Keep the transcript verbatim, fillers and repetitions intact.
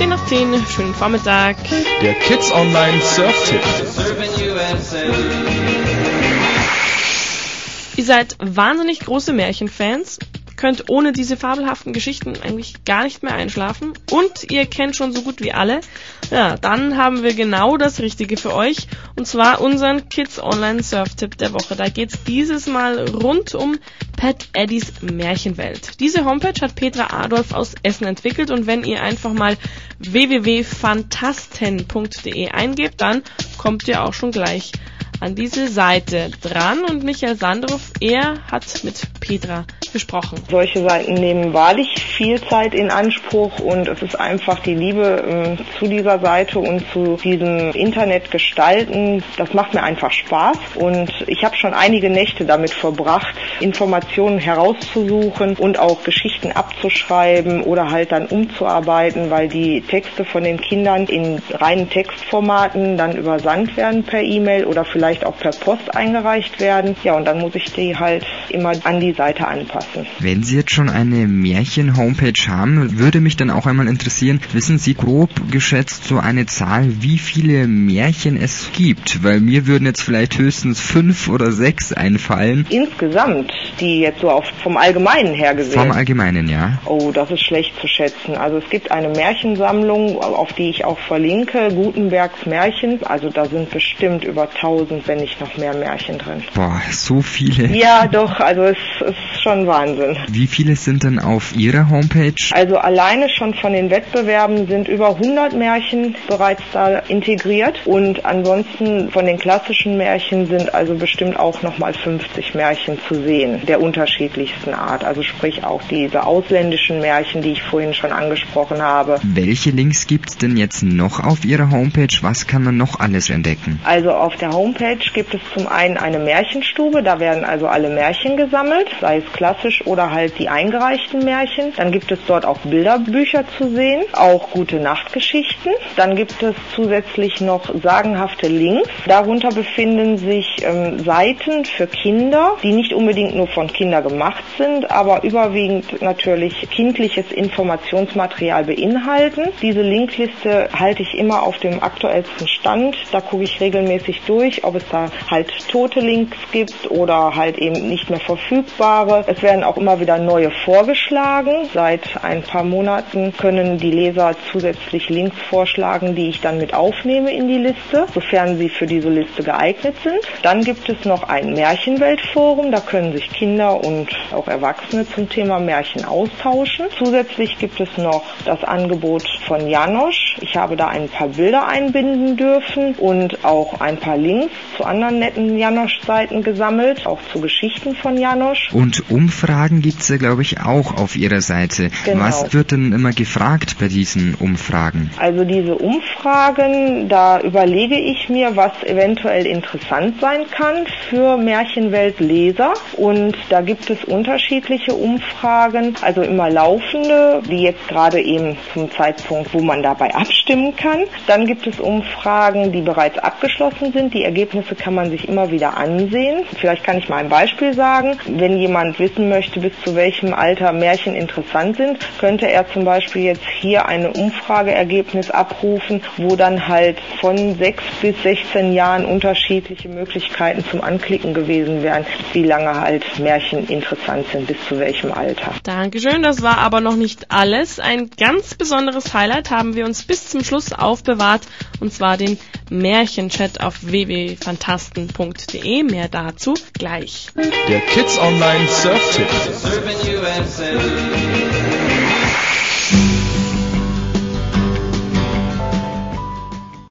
zehn nach zehn, schönen Vormittag. Der Kids Online Surf-Tipp. Ihr seid wahnsinnig große Märchenfans, könnt ohne diese fabelhaften Geschichten eigentlich gar nicht mehr einschlafen und ihr kennt schon so gut wie alle. Ja, dann haben wir genau das Richtige für euch, und zwar unseren Kids Online Surf-Tipp der Woche. Da geht's dieses Mal rund um Pat Eddys Märchenwelt. Diese Homepage hat Petra Adolf aus Essen entwickelt, und wenn ihr einfach mal w w w punkt fantasten punkt de eingebt, dann kommt ihr auch schon gleich an diese Seite dran, und Michael Sandroff, er hat mit Petra gesprochen. Solche Seiten nehmen wahrlich viel Zeit in Anspruch, und es ist einfach die Liebe äh, zu dieser Seite und zu diesem Internetgestalten. Das macht mir einfach Spaß, und ich habe schon einige Nächte damit verbracht, Informationen herauszusuchen und auch Geschichten abzuschreiben oder halt dann umzuarbeiten, weil die Texte von den Kindern in reinen Textformaten dann übersandt werden per E-Mail oder vielleicht auch per Post eingereicht werden. Ja, und dann muss ich die halt immer an die Seite anpassen. Wenn Sie jetzt schon eine Märchen-Homepage haben, würde mich dann auch einmal interessieren, wissen Sie grob geschätzt so eine Zahl, wie viele Märchen es gibt? Weil mir würden jetzt vielleicht höchstens fünf oder sechs einfallen. Insgesamt, die jetzt so auf, vom Allgemeinen her gesehen. Vom Allgemeinen, ja. Oh, das ist schlecht zu schätzen. Also es gibt eine Märchensammlung, auf die ich auch verlinke, Gutenbergs Märchen. Also da sind bestimmt über tausend, wenn nicht noch mehr Märchen drin. Boah, so viele. Ja, doch, also es ist schon Wahnsinn. Wie viele sind denn auf Ihrer Homepage? Also alleine schon von den Wettbewerben sind über hundert Märchen bereits da integriert, und ansonsten von den klassischen Märchen sind also bestimmt auch nochmal fünfzig Märchen zu sehen, der unterschiedlichsten Art. Also sprich auch diese ausländischen Märchen, die ich vorhin schon angesprochen habe. Welche Links gibt es denn jetzt noch auf Ihrer Homepage? Was kann man noch alles entdecken? Also auf der Homepage gibt es zum einen eine Märchenstube, da werden also alle Märchen gesammelt, sei es klassisch oder halt die eingereichten Märchen. Dann gibt es dort auch Bilderbücher zu sehen, auch gute Nachtgeschichten. Dann gibt es zusätzlich noch sagenhafte Links. Darunter befinden sich ähm, Seiten für Kinder, die nicht unbedingt nur von Kindern gemacht sind, aber überwiegend natürlich kindliches Informationsmaterial beinhalten. Diese Linkliste halte ich immer auf dem aktuellsten Stand. Da gucke ich regelmäßig durch, ob es da halt tote Links gibt oder halt eben nicht mehr verfügbare. Es werden auch immer wieder neue vorgeschlagen. Seit ein paar Monaten können die Leser zusätzlich Links vorschlagen, die ich dann mit aufnehme in die Liste, sofern sie für diese Liste geeignet sind. Dann gibt es noch ein Märchenweltforum, da können sich Kinder und auch Erwachsene zum Thema Märchen austauschen. Zusätzlich gibt es noch das Angebot von Janosch. Ich habe da ein paar Bilder einbinden dürfen und auch ein paar Links zu anderen netten Janosch-Seiten gesammelt, auch zu Geschichten von Janosch. Und Umfragen gibt's ja, glaube ich, auch auf Ihrer Seite. Genau. Was wird denn immer gefragt bei diesen Umfragen? Also diese Umfragen, da überlege ich mir, was eventuell interessant sein kann für Märchenweltleser. Und da gibt es unterschiedliche Umfragen, also immer laufende, die jetzt gerade eben zum Zeitpunkt, wo man dabei abstimmen kann. Dann gibt es Umfragen, die bereits abgeschlossen sind. Die Ergebnisse kann man sich immer wieder ansehen. Vielleicht kann ich mal ein Beispiel sagen. Wenn jemand wissen möchte, bis zu welchem Alter Märchen interessant sind, könnte er zum Beispiel jetzt hier eine Umfrageergebnis abrufen, wo dann halt von sechs bis sechzehn Jahren unterschiedliche Möglichkeiten zum Anklicken gewesen wären, wie lange halt Märchen interessant sind, bis zu welchem Alter. Dankeschön, das war aber noch nicht alles. Ein ganz besonderes Highlight haben wir uns bis zum Schluss aufbewahrt, und zwar den Märchenchat auf w w w punkt fantasten punkt de. Mehr dazu gleich. Der Kids Online Surf-Tipp.